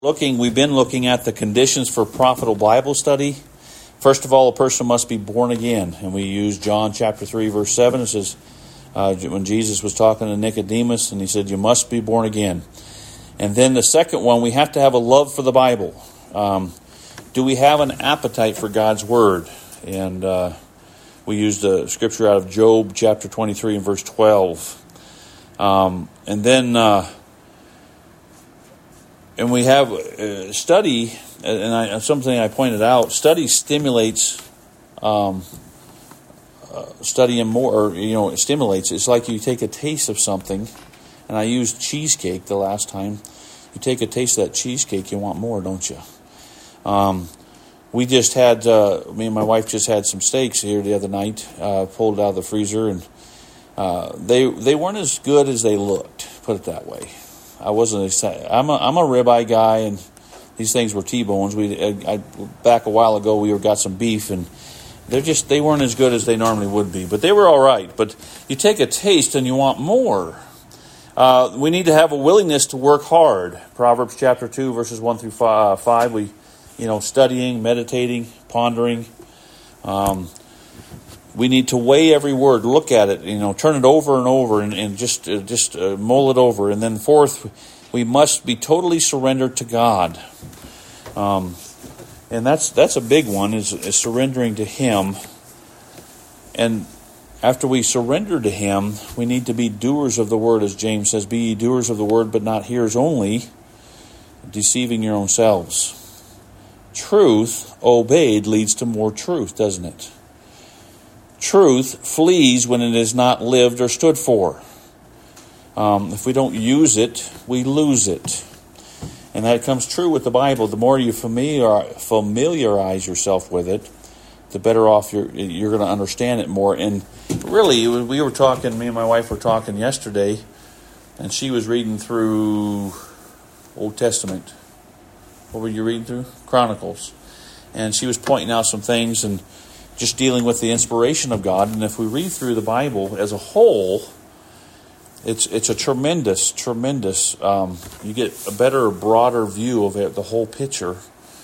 We've been looking at the conditions for profitable Bible study. First of all, a person must be born again. And we use John chapter 3, verse 7. It says, when Jesus was talking to Nicodemus, and he said, you must be born again. And then the second one, we have to have a love for the Bible. Do we have an appetite for God's Word? And we used a scripture out of Job chapter 23 and verse 12. And we have study, and something I pointed out, study stimulates studying more, or, it stimulates. It's like you take a taste of something, and I used cheesecake the last time. You take a taste of that cheesecake, you want more, don't you? We just had, me and my wife just had some steaks here the other night, pulled out of the freezer, and they weren't as good as they looked, put it that way. I wasn't excited. I'm a ribeye guy, and these things were T-bones. Back a while ago, we got some beef, and they weren't as good as they normally would be, but they were all right. But you take a taste and you want more. We need to have a willingness to work hard. Proverbs chapter 2, verses 1 through 5. We, studying, meditating, pondering. We need to weigh every word, look at it, turn it over and over, and just mull it over. And then fourth, we must be totally surrendered to God. And that's a big one, is surrendering to Him. And after we surrender to Him, we need to be doers of the Word, as James says, be ye doers of the Word, but not hearers only, deceiving your own selves. Truth obeyed leads to more truth, doesn't it? Truth flees when it is not lived or stood for. If we don't use it, we lose it. And that comes true with the Bible. The more you familiarize yourself with it, the better off you're going to understand it more. And really, me and my wife were talking yesterday, and she was reading through Old Testament. What were you reading through? Chronicles. And she was pointing out some things and just dealing with the inspiration of God. And if we read through the Bible as a whole, it's a tremendous, you get a better, broader view of it, the whole picture.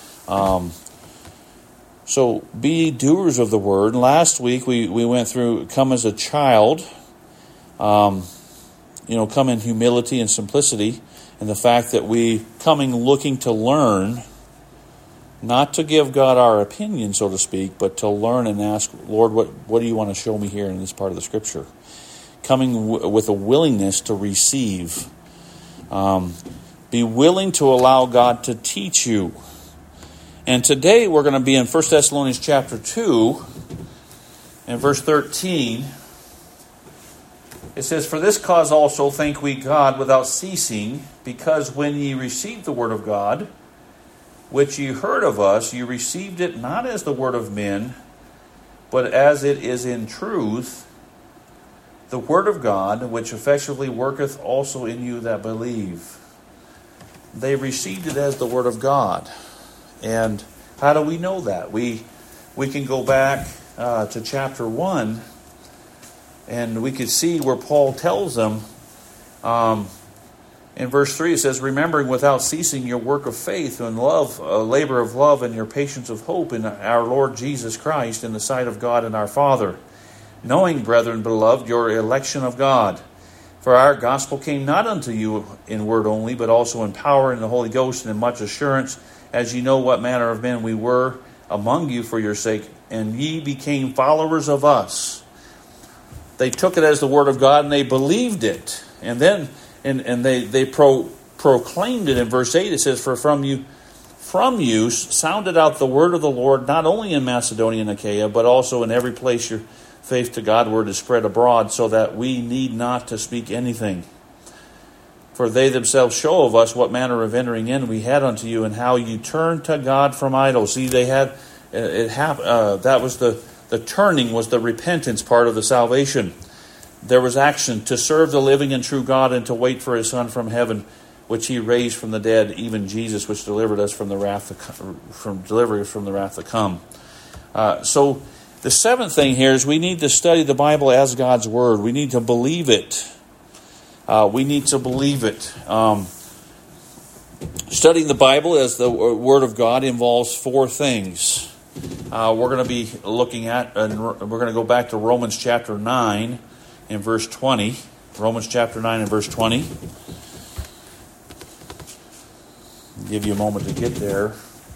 So be doers of the word. Last week we went through come as a child, come in humility and simplicity, and the fact that we coming looking to learn, not to give God our opinion, so to speak, but to learn and ask, Lord, what do you want to show me here in this part of the Scripture? Coming with a willingness to receive. Be willing to allow God to teach you. And today we're going to be in 1 Thessalonians chapter 2 and verse 13. It says, for this cause also thank we God without ceasing, because when ye received the word of God, which ye heard of us, ye received it not as the word of men, but as it is in truth, the word of God, which effectually worketh also in you that believe. They received it as the word of God. And how do we know that? We can go back to chapter 1, and we could see where Paul tells them, in verse 3, it says, remembering without ceasing your work of faith and love, labor of love, and your patience of hope in our Lord Jesus Christ in the sight of God and our Father. Knowing, brethren, beloved, your election of God. For our gospel came not unto you in word only, but also in power in the Holy Ghost and in much assurance, as ye know what manner of men we were among you for your sake, and ye became followers of us. They took it as the word of God, and they believed it. And then they proclaimed it in verse 8. It says, for from you sounded out the word of the Lord, not only in Macedonia and Achaia, but also in every place your faith to Godward is spread abroad, so that we need not to speak anything. For they themselves show of us what manner of entering in we had unto you, and how you turned to God from idols. See, they had that was the turning was the repentance part of the salvation. There was action to serve the living and true God, and to wait for His Son from heaven, which He raised from the dead, even Jesus, which delivered us from the wrath to come. So the seventh thing here is we need to study the Bible as God's Word. We need to believe it. We need to believe it. Studying the Bible as the Word of God involves four things. We're going to be looking at, and we're going to go back to Romans chapter 9 and verse 20. Romans chapter 9 and verse 20. I'll give you a moment to get there.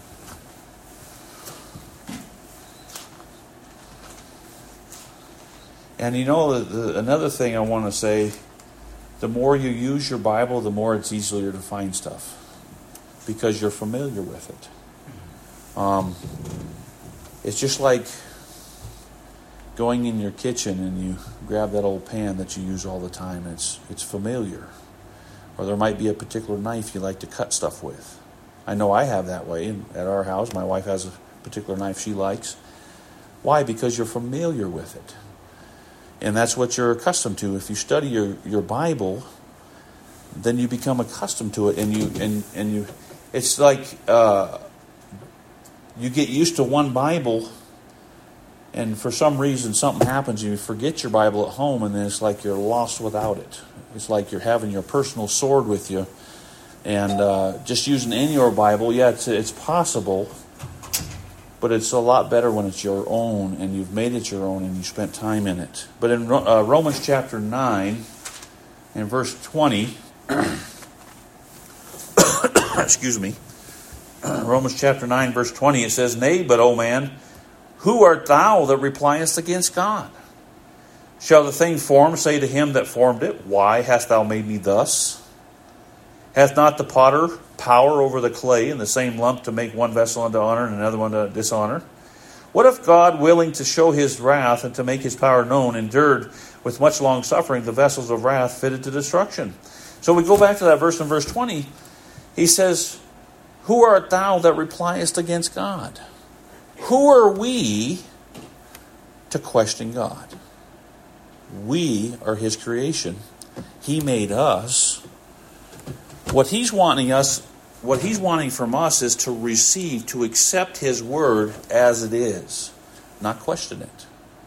And you know, another thing I want to say, the more you use your Bible, the more it's easier to find stuff, because you're familiar with it. It's just like going in your kitchen and you grab that old pan that you use all the time. It's familiar. Or there might be a particular knife you like to cut stuff with. I know I have that way at our house. My wife has a particular knife she likes. Why? Because you're familiar with it. And that's what you're accustomed to. If you study your Bible, then you become accustomed to it, and you it's like you get used to one Bible, and for some reason something happens, you forget your Bible at home, and then it's like you're lost without it. It's like you're having your personal sword with you, and just using any of your Bible, yeah, it's possible. But it's a lot better when it's your own, and you've made it your own, and you spent time in it. But in Romans chapter 9, and verse 20, excuse me, Romans chapter 9, verse 20, it says, "Nay, but, O man, who art thou that repliest against God? Shall the thing formed say to him that formed it, Why hast thou made me thus? Hath not the potter power over the clay in the same lump to make one vessel unto honor and another one to dishonor? What if God, willing to show his wrath and to make his power known, endured with much long suffering the vessels of wrath fitted to destruction?" So we go back to that verse in verse 20. He says, "Who art thou that repliest against God?" Who are we to question God? We are his creation. He made us. What he's wanting from us is to receive, to accept his word as it is, not question it.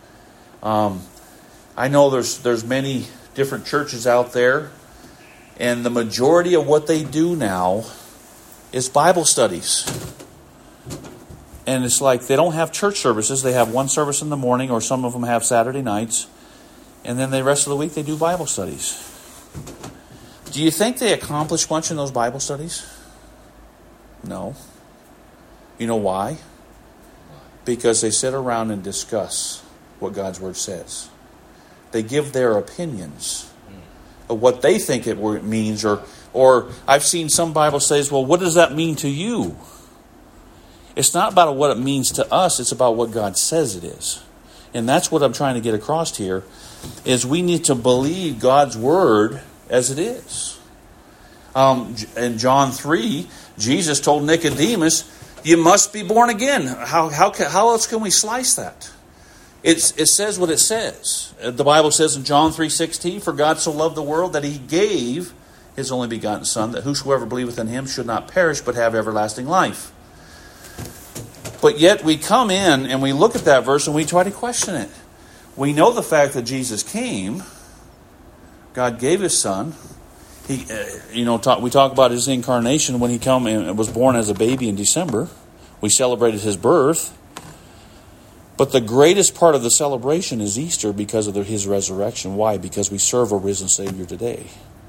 I know there's many different churches out there, and the majority of what they do now is Bible studies. And it's like they don't have church services. They have one service in the morning, or some of them have Saturday nights, and then the rest of the week they do Bible studies. Do you think they accomplish much in those Bible studies? No. You know why? Because they sit around and discuss what God's Word says. They give their opinions of what they think it means. Or I've seen some Bible studies, well, what does that mean to you? It's not about what it means to us. It's about what God says it is. And that's what I'm trying to get across here, is we need to believe God's Word as it is. In John 3, Jesus told Nicodemus, "You must be born again." How else can we slice that? It says what it says. The Bible says in John 3:16, "For God so loved the world that he gave his only begotten Son, that whosoever believeth in him should not perish but have everlasting life." But yet we come in and we look at that verse and we try to question it. We know the fact that Jesus came. God gave his Son. We talk about his incarnation when he came and was born as a baby in December. We celebrated his birth. But the greatest part of the celebration is Easter because of his resurrection. Why? Because we serve a risen Savior today.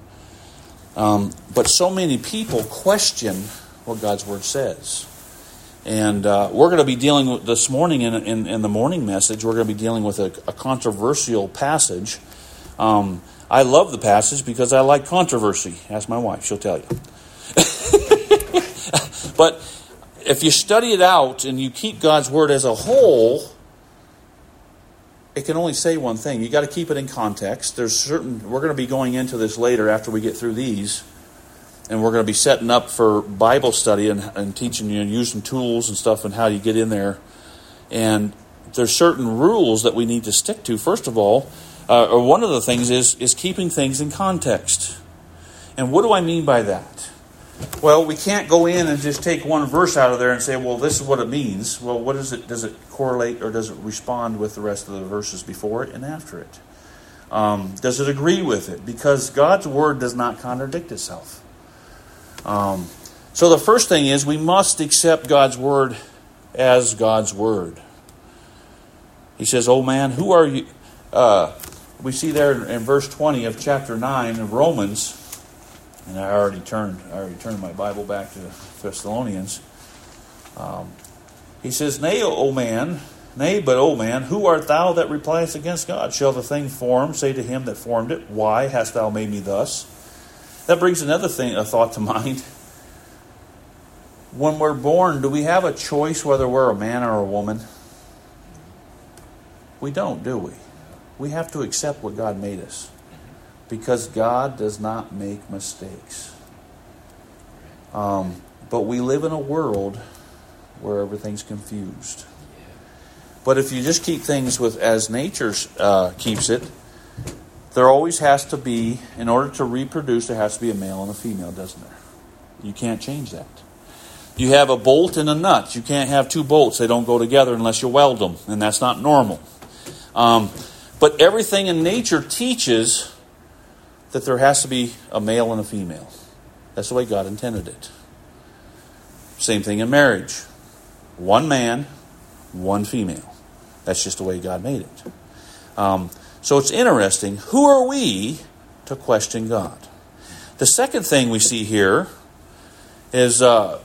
But so many people question what God's Word says. And we're going to be dealing with this morning in the morning message. We're going to be dealing with a controversial passage. I love the passage because I like controversy. Ask my wife, she'll tell you. But if you study it out and you keep God's Word as a whole, it can only say one thing. You got to keep it in context. We're going to be going into this later after we get through these. And we're going to be setting up for Bible study and teaching you and using tools and stuff and how you get in there. And there's certain rules that we need to stick to. First of all, or one of the things is keeping things in context. And what do I mean by that? Well, we can't go in and just take one verse out of there and say, well, this is what it means. Well, what is it? Does it correlate or does it respond with the rest of the verses before it and after it? Does it agree with it? Because God's Word does not contradict itself. So the first thing is we must accept God's word as God's word. He says, "Oh man, who are you?" We see there in verse 20 of chapter 9 of Romans, and I already turned my Bible back to Thessalonians. He says, Nay, but, O man, who art thou that repliest against God? Shall the thing formed say to him that formed it, Why hast thou made me thus? That brings another thought to mind. When we're born, do we have a choice whether we're a man or a woman? We don't, do we? We have to accept what God made us, because God does not make mistakes. But we live in a world where everything's confused. But if you just keep things as nature keeps it, there always has to be, in order to reproduce, there has to be a male and a female, doesn't there? You can't change that. You have a bolt and a nut. You can't have two bolts. They don't go together unless you weld them, and that's not normal. But everything in nature teaches that there has to be a male and a female. That's the way God intended it. Same thing in marriage. One man, one female. That's just the way God made it. So it's interesting. Who are we to question God? The second thing we see here is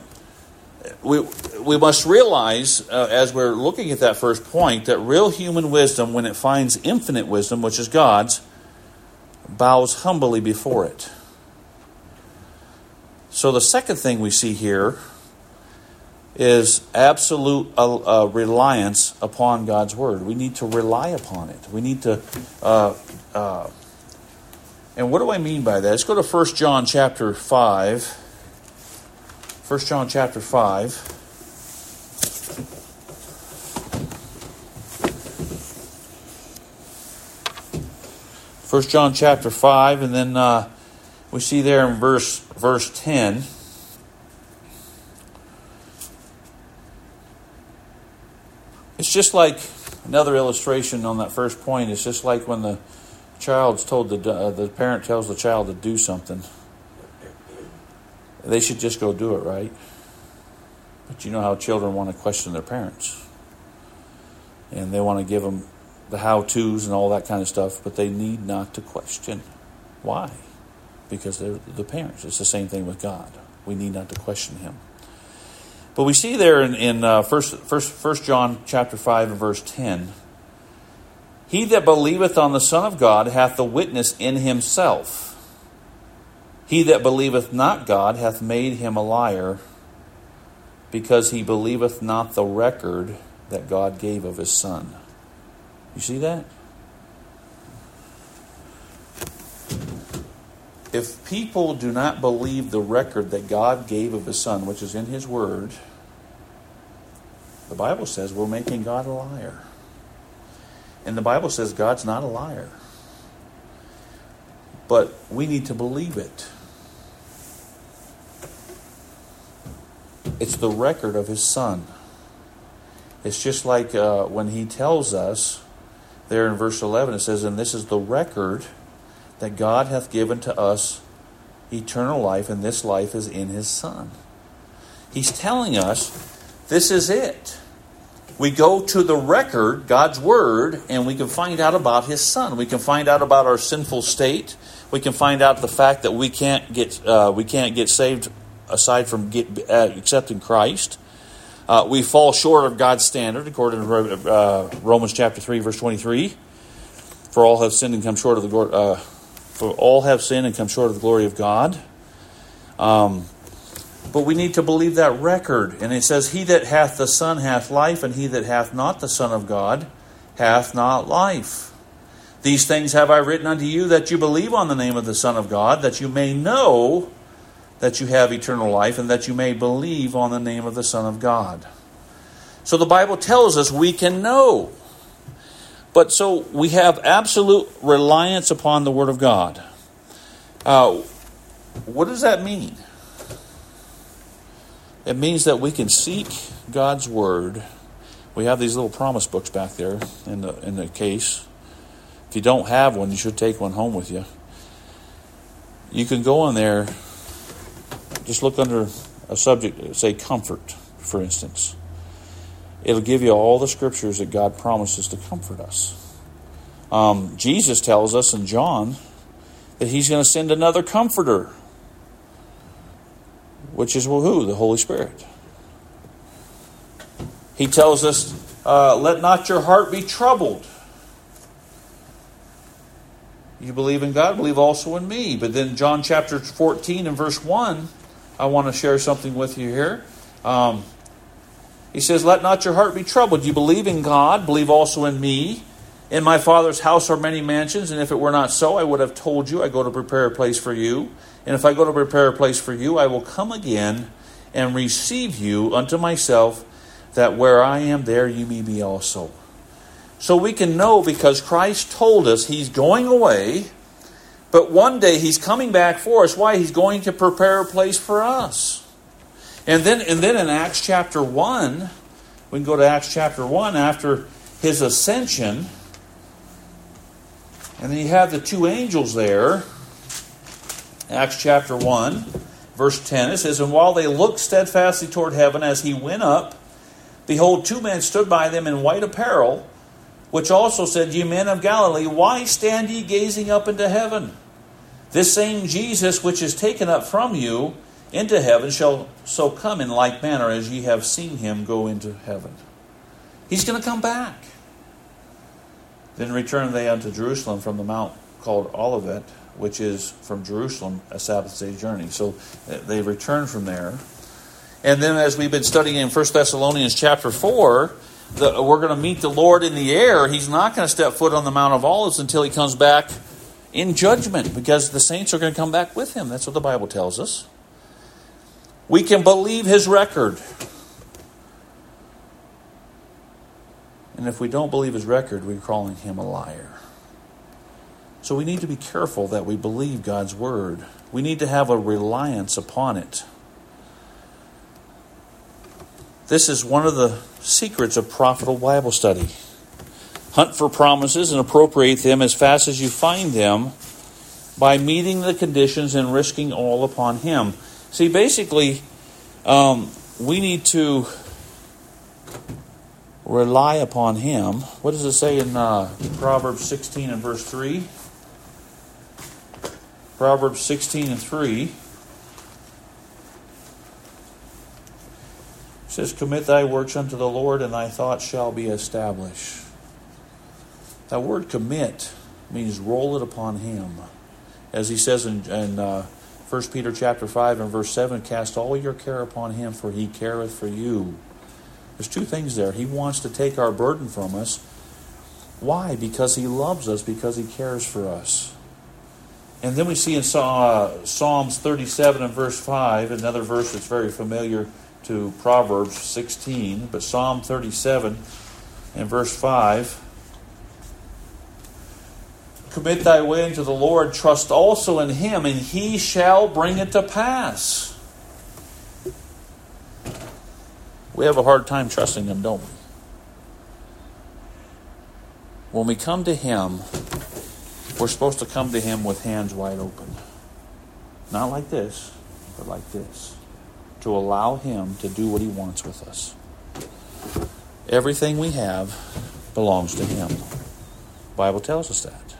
we must realize, as we're looking at that first point, that real human wisdom, when it finds infinite wisdom, which is God's, bows humbly before it. So the second thing we see here is absolute reliance upon God's word. We need to rely upon it. We need to... and what do I mean by that? Let's go to 1 John chapter 5. 1 John chapter 5. 1 John chapter 5, and then we see there in verse 10. It's just like another illustration on that first point. It's just like when the child's told the parent tells the child to do something. They should just go do it, right? But you know how children want to question their parents. And they want to give them the how-tos and all that kind of stuff, but they need not to question. Why? Because they're the parents. It's the same thing with God. We need not to question Him. But we see there in 1 John chapter 5 and verse 10, He that believeth on the Son of God hath the witness in himself. He that believeth not God hath made him a liar, because he believeth not the record that God gave of His Son. You see that? If people do not believe the record that God gave of His Son, which is in His Word, the Bible says we're making God a liar. And the Bible says God's not a liar. But we need to believe it. It's the record of His Son. It's just like when He tells us, there in verse 11, it says, And this is the record that God hath given to us eternal life, and this life is in His Son. He's telling us this is it. We go to the record, God's Word, and we can find out about His Son. We can find out about our sinful state. We can find out the fact that we can't get saved aside from accepting Christ. We fall short of God's standard, according to Romans chapter 3, verse 23. For all have sinned and come short of the glory. For all have sinned and come short of the glory of God. But we need to believe that record. And it says, He that hath the Son hath life, and he that hath not the Son of God hath not life. These things have I written unto you, that you believe on the name of the Son of God, that you may know that you have eternal life, and that you may believe on the name of the Son of God. So the Bible tells us we can know. But so we have absolute reliance upon the Word of God. What does that mean? It means that we can seek God's Word. We have these little promise books back there in the case. If you don't have one, you should take one home with you. You can go in there, just look under a subject, say comfort, for instance. It'll give you all the scriptures that God promises to comfort us. Jesus tells us in John that he's going to send another comforter, which is who? The Holy Spirit. He tells us, let not your heart be troubled. You believe in God, believe also in me. But then John chapter 14 and verse 1, I want to share something with you here. He says, let not your heart be troubled. You believe in God, believe also in me. In my Father's house are many mansions, and if it were not so, I would have told you, I go to prepare a place for you. And if I go to prepare a place for you, I will come again and receive you unto myself, that where I am, there you may be also. So we can know, because Christ told us he's going away, but one day he's coming back for us. Why? He's going to prepare a place for us. And then in Acts chapter 1, we can go to Acts chapter 1 after his ascension. And then you have the two angels there. Acts chapter 1, verse 10, it says, and while they looked steadfastly toward heaven as he went up, behold, two men stood by them in white apparel, which also said, ye men of Galilee, why stand ye gazing up into heaven? This same Jesus which is taken up from you into heaven shall so come in like manner as ye have seen him go into heaven. He's going to come back. Then returned they unto Jerusalem from the mount called Olivet, which is from Jerusalem a Sabbath day journey. So they returned from there. And then as we've been studying in 1 Thessalonians chapter 4, we're going to meet the Lord in the air. He's not going to step foot on the Mount of Olives until he comes back in judgment, because the saints are going to come back with him. That's what the Bible tells us. We can believe his record. And if we don't believe his record, we're calling him a liar. So we need to be careful that we believe God's word. We need to have a reliance upon it. This is one of the secrets of profitable Bible study. Hunt for promises and appropriate them as fast as you find them by meeting the conditions and risking all upon him. See, basically, we need to rely upon him. What does it say in Proverbs 16 and verse 3? Proverbs 16 and 3. It says, commit thy works unto the Lord, and thy thoughts shall be established. That word commit means roll it upon him. As he says in 1 Peter chapter 5 and verse 7, cast all your care upon him, for he careth for you. There's two things there. He wants to take our burden from us. Why? Because he loves us, because he cares for us. And then we see in Psalms 37 and verse 5, another verse that's very familiar to Proverbs 16, but Psalm 37 and verse 5, commit thy way unto the Lord, trust also in him, and he shall bring it to pass. We have a hard time trusting him, don't we? When we come to him, we're supposed to come to him with hands wide open. Not like this, but like this. To allow him to do what he wants with us. Everything we have belongs to him. The Bible tells us that.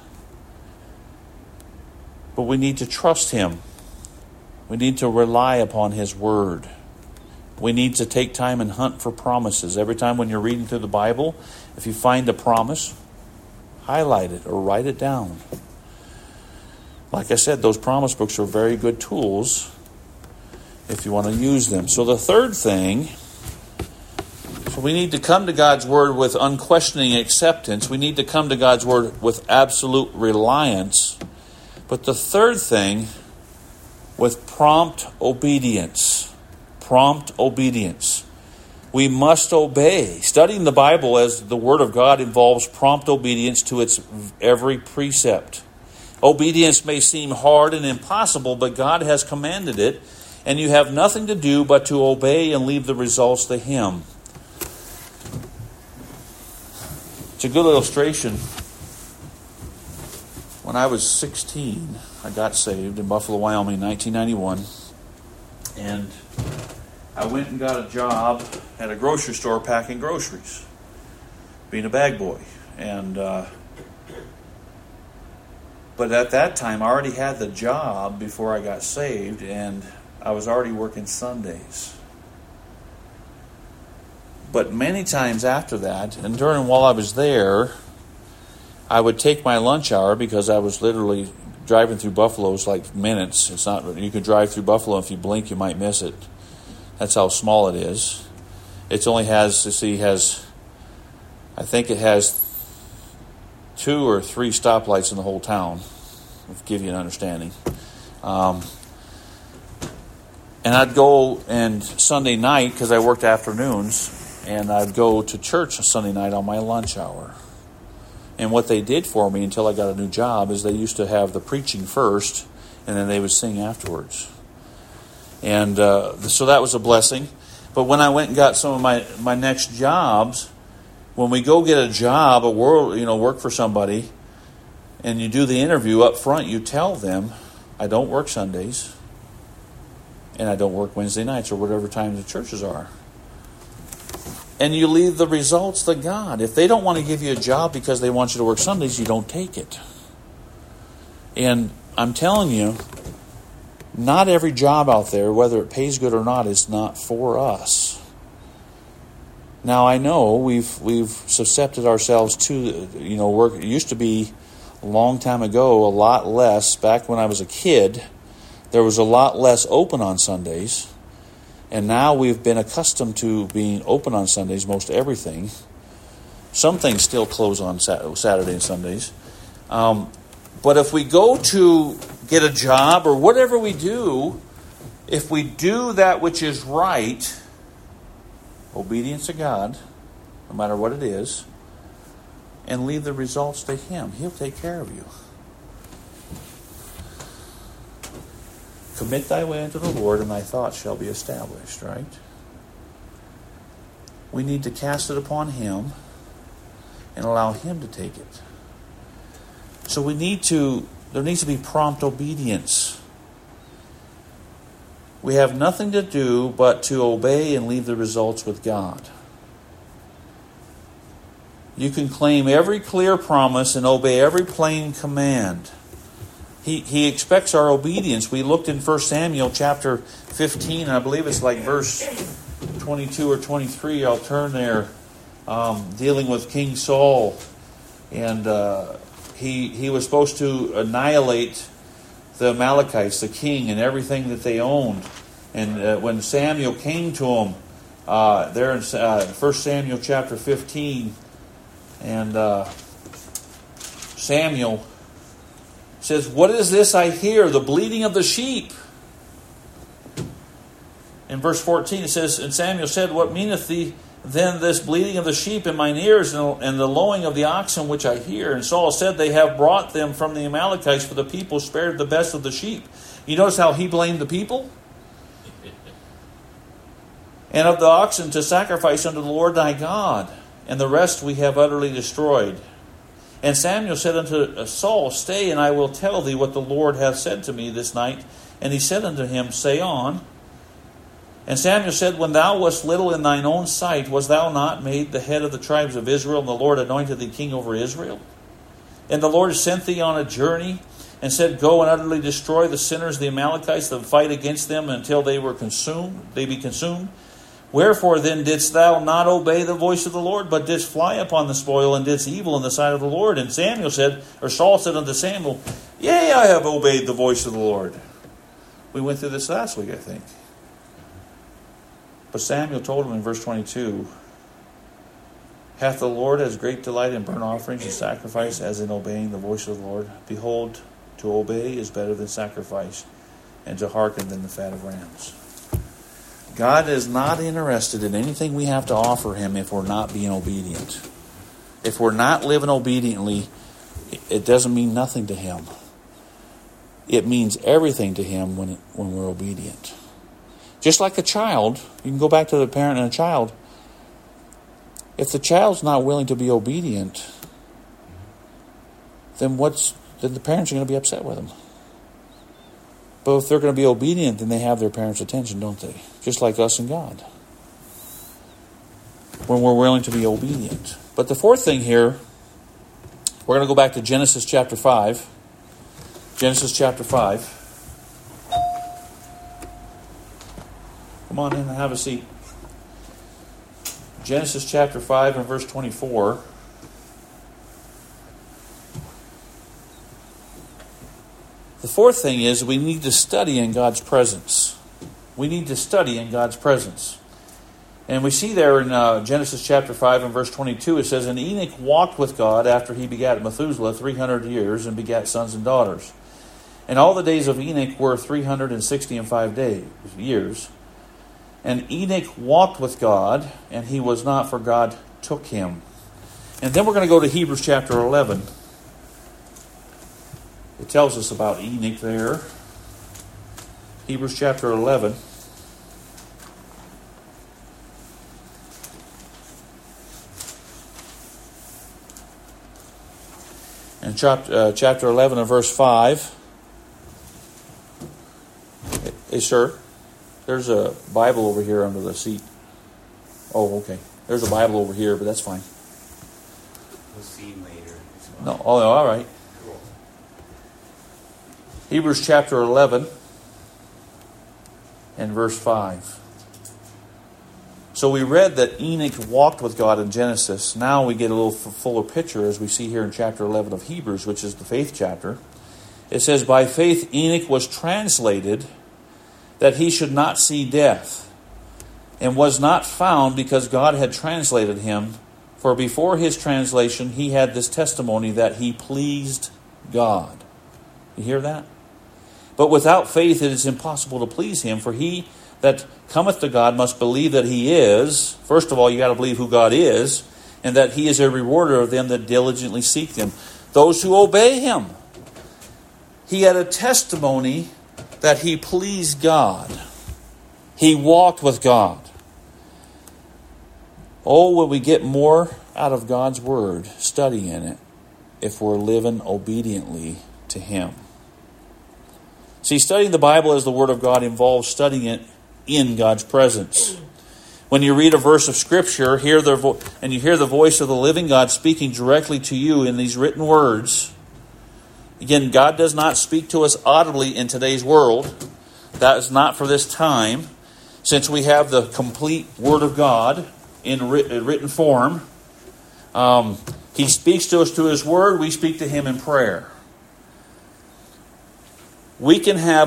But we need to trust him. We need to rely upon his word. We need to take time and hunt for promises. Every time when you're reading through the Bible, if you find a promise, highlight it or write it down. Like I said, those promise books are very good tools if you want to use them. So the third thing, so we need to come to God's word with unquestioning acceptance. We need to come to God's word with absolute reliance. But the third thing, with prompt obedience. Prompt obedience. We must obey. Studying the Bible as the Word of God involves prompt obedience to its every precept. Obedience may seem hard and impossible, but God has commanded it, and you have nothing to do but to obey and leave the results to him. It's a good illustration. When I was 16, I got saved in Buffalo, Wyoming in 1991. And I went and got a job at a grocery store packing groceries, being a bag boy. And but at that time, I already had the job before I got saved, and I was already working Sundays. But many times after that, and while I was there, I would take my lunch hour, because I was literally driving through Buffalo. It's like minutes. It's not. You could drive through Buffalo, if you blink, you might miss it. That's how small it is. It only has, I think it has 2 or 3 stoplights in the whole town. I'll give you an understanding. And I'd go, and Sunday night, because I worked afternoons, and I'd go to church on Sunday night on my lunch hour. And what they did for me until I got a new job is they used to have the preaching first, and then they would sing afterwards. And so that was a blessing. But when I went and got some of my next jobs, when we go get a job, work for somebody, and you do the interview up front, you tell them, I don't work Sundays, and I don't work Wednesday nights, or whatever time the churches are. And you leave the results to God. If they don't want to give you a job because they want you to work Sundays, you don't take it. And I'm telling you, not every job out there, whether it pays good or not, is not for us. Now, I know we've suscepted ourselves to, work. It used to be a long time ago, a lot less. Back when I was a kid, there was a lot less open on Sundays. And now we've been accustomed to being open on Sundays, most everything. Some things still close on Saturday and Sundays. But if we go to get a job or whatever we do, if we do that which is right, obedience to God, no matter what it is, and leave the results to Him, He'll take care of you. Commit thy way unto the Lord, and thy thoughts shall be established, right? We need to cast it upon Him and allow Him to take it. So there needs to be prompt obedience. We have nothing to do but to obey and leave the results with God. You can claim every clear promise and obey every plain command. He expects our obedience. We looked in 1 Samuel chapter 15, and I believe it's like verse 22 or 23. I'll turn there, dealing with King Saul. And he was supposed to annihilate the Amalekites, the king, and everything that they owned. And when Samuel came to him, there in 1 Samuel chapter 15, and Samuel says, "What is this I hear? The bleating of the sheep." In verse 14 it says, "And Samuel said, What meaneth thee then this bleating of the sheep in mine ears, and the lowing of the oxen which I hear?" And Saul said, "They have brought them from the Amalekites, for the people spared the best of the sheep." You notice how he blamed the people? "And of the oxen to sacrifice unto the Lord thy God, and the rest we have utterly destroyed." And Samuel said unto Saul, "Stay, and I will tell thee what the Lord hath said to me this night." And he said unto him, "Say on." And Samuel said, "When thou wast little in thine own sight, was thou not made the head of the tribes of Israel, and the Lord anointed thee king over Israel? And the Lord sent thee on a journey, and said, Go and utterly destroy the sinners, the Amalekites, and fight against them until they be consumed. Wherefore then didst thou not obey the voice of the Lord, but didst fly upon the spoil, and didst evil in the sight of the Lord?" And Saul said unto Samuel, "Yea, I have obeyed the voice of the Lord." We went through this last week, I think. But Samuel told him in verse 22, "Hath the Lord as great delight in burnt offerings and sacrifice as in obeying the voice of the Lord? Behold, to obey is better than sacrifice, and to hearken than the fat of rams." God is not interested in anything we have to offer Him if we're not being obedient. If we're not living obediently, it doesn't mean nothing to Him. It means everything to Him when we're obedient. Just like a child, you can go back to the parent and a child. If the child's not willing to be obedient, then the parents are going to be upset with them. But if they're going to be obedient, then they have their parents' attention, don't they? Just like us and God. When we're willing to be obedient. But the fourth thing here, we're going to go back to Genesis chapter 5. Genesis chapter 5. Come on in and have a seat. Genesis chapter 5 and verse 24. The fourth thing is we need to study in God's presence. We need to study in God's presence. And we see there in Genesis chapter 5 and verse 22, it says, And Enoch walked with God after he begat Methuselah 300 years and begat sons and daughters. And all the days of Enoch were 365 years. And Enoch walked with God, and he was not, for God took him. And then we're going to go to Hebrews chapter 11. It tells us about Enoch there. Hebrews chapter 11. And chapter 11 and verse 5. Hey, sir, there's a Bible over here under the seat. Oh, okay. There's a Bible over here, but that's fine. We'll see later. No, oh, all right. Cool. Hebrews chapter 11 and verse 5. So we read that Enoch walked with God in Genesis. Now we get a little fuller picture as we see here in chapter 11 of Hebrews, which is the faith chapter. It says, By faith Enoch was translated that he should not see death, and was not found because God had translated him. For before his translation he had this testimony that he pleased God. You hear that? But without faith it is impossible to please him, for he that cometh to God must believe that he is. First of all, you got to believe who God is, and that he is a rewarder of them that diligently seek him, those who obey him. He had a testimony that he pleased God. He walked with God. Oh, will we get more out of God's word, studying it, if we're living obediently to him. See, studying the Bible as the word of God involves studying it in God's presence. When you read a verse of Scripture, and you hear the voice of the living God speaking directly to you in these written words. Again, God does not speak to us audibly in today's world. That is not for this time. Since we have the complete Word of God in written form, He speaks to us through His Word. We speak to Him in prayer. We can have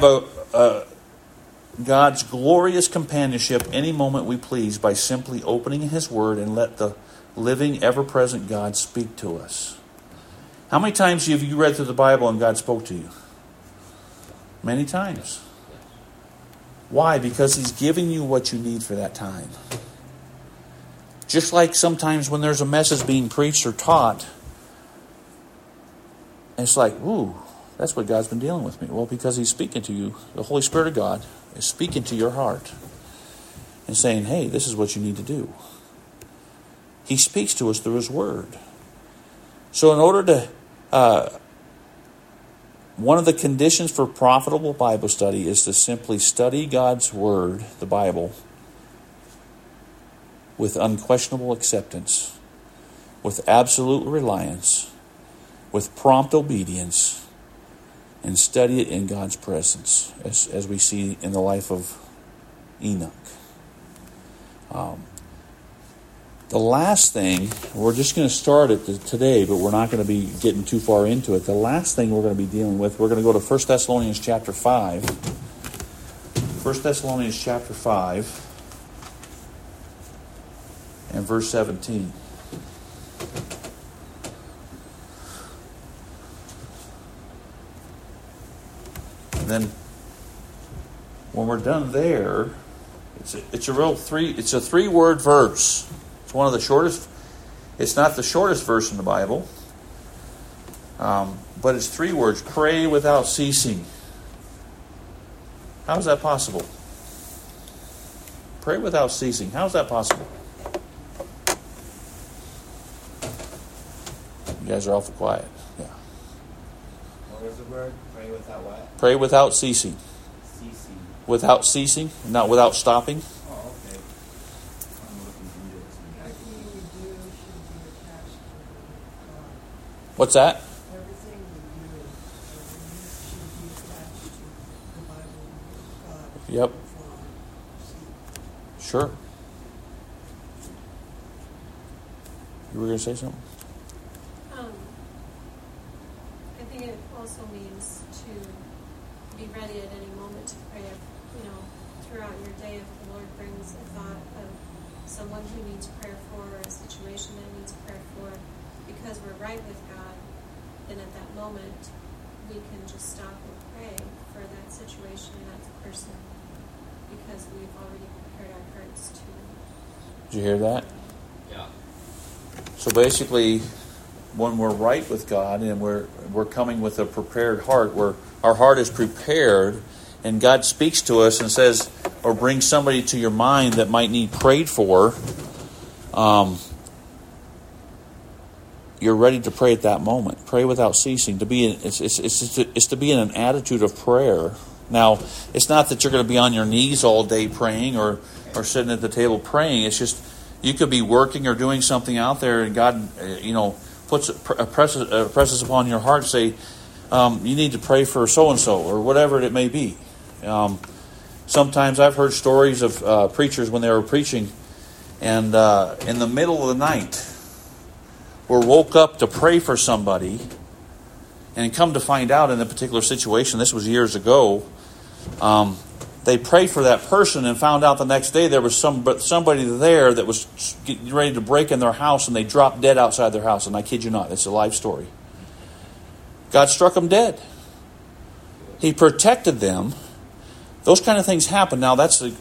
God's glorious companionship any moment we please by simply opening His Word and let the living, ever-present God speak to us. How many times have you read through the Bible and God spoke to you? Many times. Why? Because He's giving you what you need for that time. Just like sometimes when there's a message being preached or taught, and it's like, ooh, that's what God's been dealing with me. Well, because He's speaking to you. The Holy Spirit of God is speaking to your heart and saying, hey, this is what you need to do. He speaks to us through His Word. So in order to, one of the conditions for profitable Bible study is to simply study God's Word, the Bible, with unquestionable acceptance, with absolute reliance, with prompt obedience, and study it in God's presence, as we see in the life of Enoch. The last thing, we're just going to start it today, but we're not going to be getting too far into it. The last thing we're going to be dealing with, we're going to go to 1 Thessalonians chapter 5. 1 Thessalonians chapter 5 and verse 17. And then when we're done there, it's a 3-word verse. It's one of the shortest. It's not the shortest verse in the Bible, but it's 3 words. Pray without ceasing. How is that possible? Pray without ceasing. How is that possible? You guys are awful quiet. Yeah. What was the word? Pray without what? Pray without ceasing. without ceasing, not without stopping. Oh, okay. I'm looking into this. Everything we do should be attached to God. What's that? Everything we do should be attached to the Bible and God. Yep. For Sure. You were going to say something? I think it also means to be ready at any moment to pray. Throughout your day, if the Lord brings a thought of someone who needs prayer for, or a situation that needs prayer for, because we're right with God, then at that moment we can just stop and pray for that situation and that person, because we've already prepared our hearts to. Did you hear that? Yeah. So basically, when we're right with God and we're coming with a prepared heart, where our heart is prepared, and God speaks to us and says, or brings somebody to your mind that might need prayed for, you're ready to pray at that moment. Pray without ceasing. It's to be in an attitude of prayer. Now, it's not that you're going to be on your knees all day praying or sitting at the table praying. It's just you could be working or doing something out there, and God, presses upon your heart, say, you need to pray for so-and-so, or whatever it may be. Sometimes I've heard stories of preachers when they were preaching, and in the middle of the night, were woke up to pray for somebody, and come to find out in a particular situation, this was years ago, they prayed for that person and found out the next day there was somebody there that was getting ready to break in their house, and they dropped dead outside their house. And I kid you not, it's a life story. God struck them dead. He protected them. Those kind of things happen. Now that's but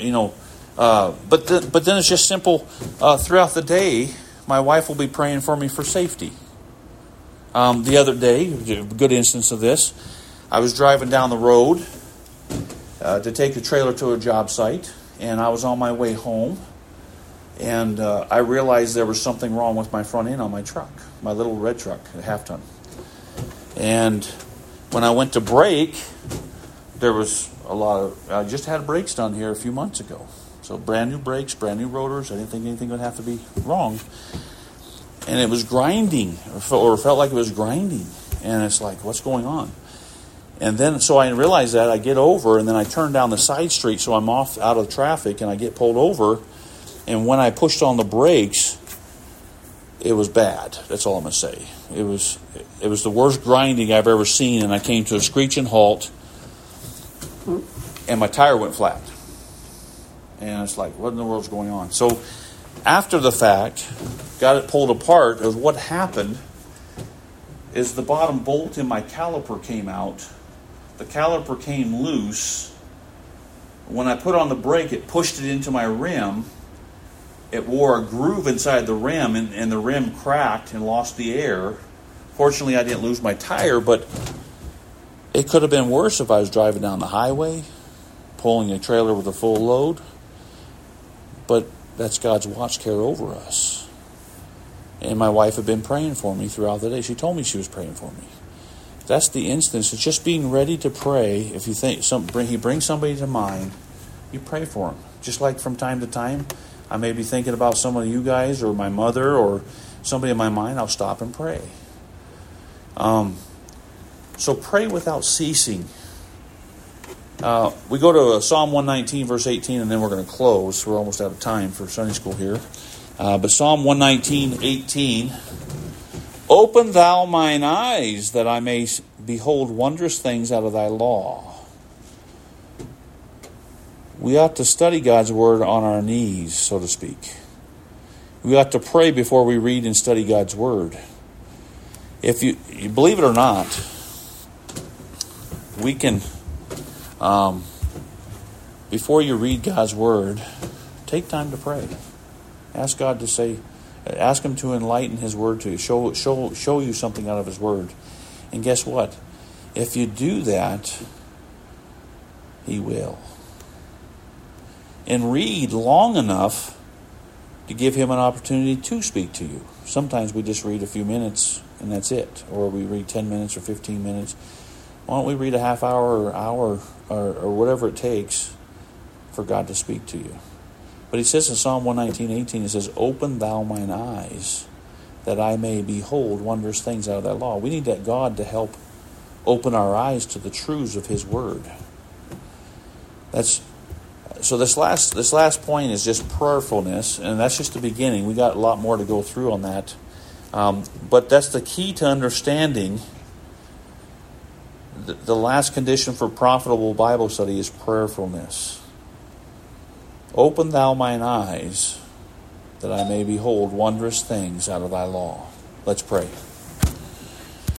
then it's just simple. Throughout the day, my wife will be praying for me for safety. The other day, a good instance of this, I was driving down the road to take a trailer to a job site, and I was on my way home, and I realized there was something wrong with my front end on my truck, my little red truck, a half-ton. And when I went to brake, there was I just had brakes done here a few months ago. So brand new brakes, brand new rotors. I didn't think anything would have to be wrong. And it was grinding, or felt like it was grinding. And it's like, what's going on? And then, so I realized that. I get over, and then I turn down the side street, so I'm off out of traffic, and I get pulled over. And when I pushed on the brakes, it was bad. That's all I'm going to say. It was the worst grinding I've ever seen, and I came to a screeching halt, and my tire went flat. And it's like, what in the world's going on? So after the fact, got it pulled apart. What happened is the bottom bolt in my caliper came out. The caliper came loose. When I put on the brake, it pushed it into my rim. It wore a groove inside the rim, and the rim cracked and lost the air. Fortunately, I didn't lose my tire, but it could have been worse if I was driving down the highway, pulling a trailer with a full load. But that's God's watch care over us. And my wife had been praying for me throughout the day. She told me she was praying for me. That's the instance. It's just being ready to pray. If you think he brings somebody to mind, you pray for him. Just like from time to time, I may be thinking about some of you guys or my mother or somebody in my mind. I'll stop and pray. So pray without ceasing. We go to Psalm 119, verse 18, and then we're going to close. We're almost out of time for Sunday school here. But Psalm 119, 18. Open thou mine eyes, that I may behold wondrous things out of thy law. We ought to study God's word on our knees, so to speak. We ought to pray before we read and study God's word. If you believe it or not, we can, before you read God's word, take time to pray. Ask God to ask Him to enlighten His word to you, show you something out of His word. And guess what? If you do that, He will. And read long enough to give Him an opportunity to speak to you. Sometimes we just read a few minutes and that's it. Or we read 10 minutes or 15 minutes. Why don't we read a half hour or hour or whatever it takes for God to speak to you. But he says in Psalm 119:18, he says, "Open thou mine eyes, that I may behold wondrous things out of thy law." We need that God to help open our eyes to the truths of his word. So this last point is just prayerfulness, and that's just the beginning. We got a lot more to go through on that. But that's the key to understanding. The last condition for profitable Bible study is prayerfulness. Open thou mine eyes, that I may behold wondrous things out of thy law. Let's pray.